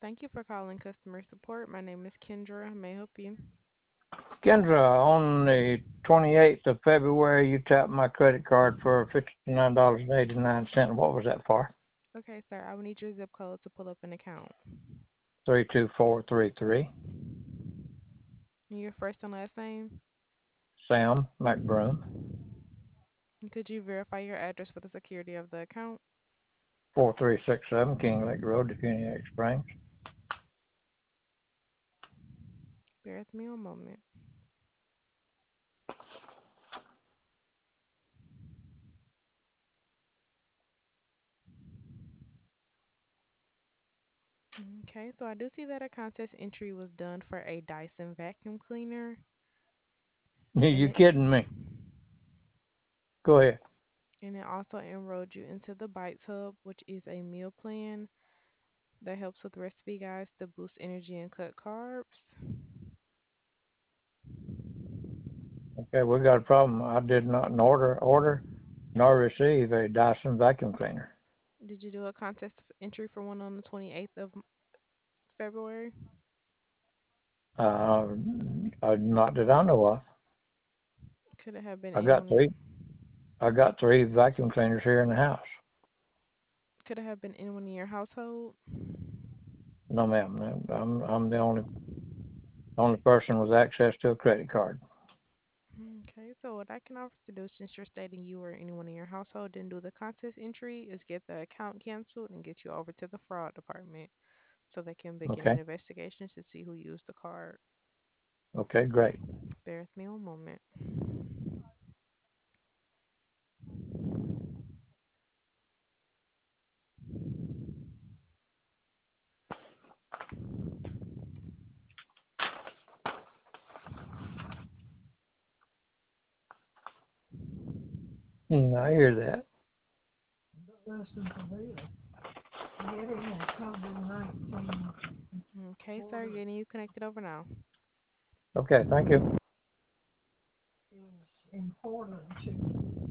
Thank you for calling customer support. My name is Kendra. May I help you? Kendra, on the 28th of February, you tapped my credit card for $59.89. What was that for? Okay, sir. I will need your zip code to pull up an account. 32433. And your first and last name? Sam McBroom. And could you verify your address for the security of the account? 4367 King Lake Road, Defuniak Springs. Bear with me a moment. Okay, so I do see that a contest entry was done for a Dyson vacuum cleaner, and You it kidding me? Go ahead. and it also enrolled you into the Bites Hub, which is a meal plan that helps with recipe guides to boost energy and cut carbs. Okay, we got a problem. I did not order nor receive a Dyson vacuum cleaner. Did you do a contest entry for one on the 28th of February? Uh, Not that I know of. Could it have been I got anyone? three. I got three vacuum cleaners here in the house. Could it have been anyone in your household? No, ma'am. I'm the only person with access to a credit card. Okay, so what I can offer to do, since you're stating you or anyone in your household didn't do the contest entry, is get the account canceled and get you over to the fraud department so they can begin an Okay. investigation to see who used the card. Okay, great. Bear with me one moment. I hear that. Okay, sir, getting you connected over now. Okay, thank you.